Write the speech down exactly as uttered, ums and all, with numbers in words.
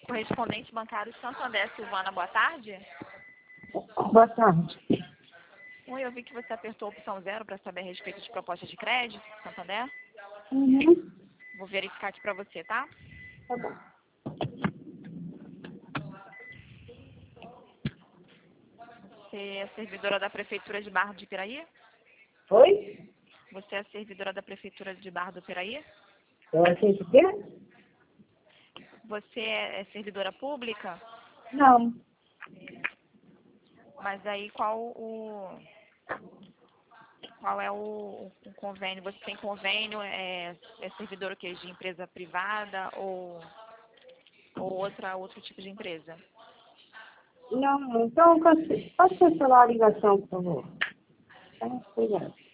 Correspondente bancário Santander Silvana, boa tarde. Boa tarde. Oi, eu vi que você apertou a opção zero para saber a respeito de proposta de crédito, Santander. Uhum. Vou verificar aqui para você, tá? Tá bom. Você é servidora da Prefeitura de Barra de Piraí? Oi? Você é servidora da Prefeitura de Barra do Piraí? Eu achei o quê? Você é servidora pública? Não. Mas aí qual o... Qual é o, o convênio? Você tem convênio? É, é servidor o quê? De empresa privada ou, ou outra, outro tipo de empresa? Não, então pode pode cancelar a ligação, por favor. Tá? Obrigada.